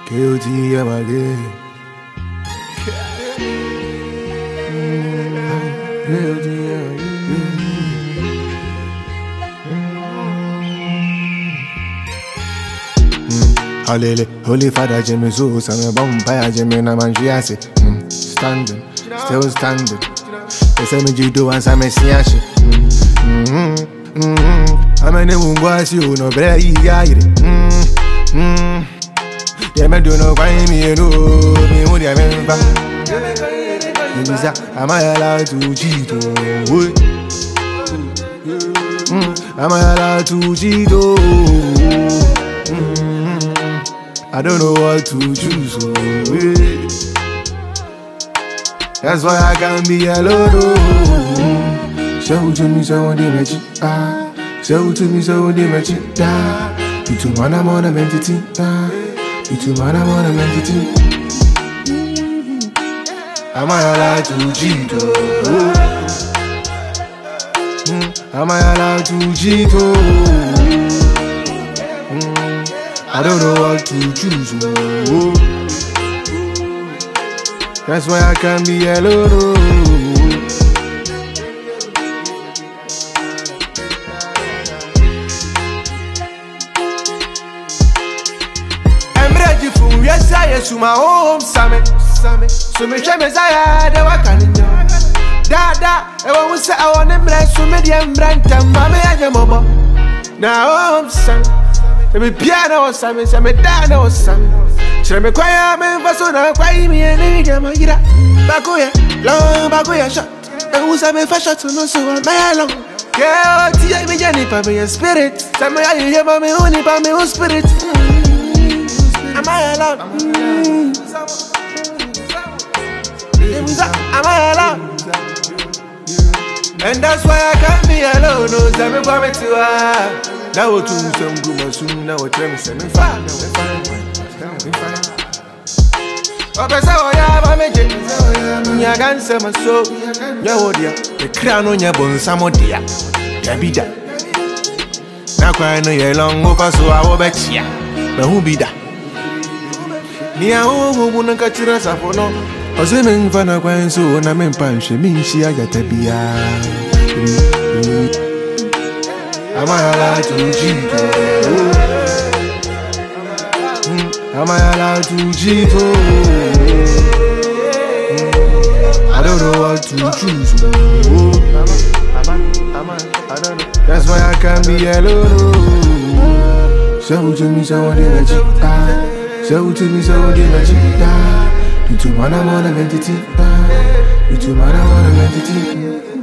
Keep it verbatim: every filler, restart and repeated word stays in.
K O T M again. K O T M again. Hallelujah, Holy Father, Jimmy Zeus, I'm a vampire, Jimmy Namanjiasi. Standing, still standing. They say me Jido and some Messiah. I'm a new boss, you know, better you got it. Yeah, me do no find me, no, me would have been back. Am I allowed to cheat? Am I allowed to cheat? I don't know what to choose. Oh, yeah. That's why I can't be alone. Oh. Show to me so they make it. Ah, show to me so they make it. Ah, you too man I'm on a mentity. Ah, you too man I'm on a mentity. Am I allowed to cheat? Oh, am I allowed to cheat? Oh. I don't know what to choose. Oh. That's why I can't be alone. Oh. I'm ready for yes, I am to my home, Sammy. So me shame as I had a wakan. Dada, I won't say I want to bless you, medium brand, and mammy and your mama. Now, home, Sammy. Me piano Sammy, say me dano Sammy. Say me choir, me fasona choir, me any jama gira. Bagoya, long bagoya shot. Me who say me fashion to no so I'm long. Girl, tia me jani pa me spirit. Say me ayi hear me only pa me spirit. Am I allowed? Am I allowed? And that's why I can't be alone. No, say me go me to her. Now we do some good soon. Now we tell me some fine. Oh, but so yeah, I'm a genius. You can't say my soul. You dear, the crown on your bones, some of dear. You be that. Now crying no year long over, so I will bet ya. But who be that? Near home, who wouldn't catch us up for no. I was in Fana Quine, so when I'm in punch, mean she I got to be. Am I allowed to cheat? Oh. Am I allowed to cheat? Oh. I don't know what to choose. Oh. I don't know. That's why I can't be alone. Oh. Show to me so they let you die. Show to me so they let you die. You too man I'm on a mentity. You too man I'm on a mentity.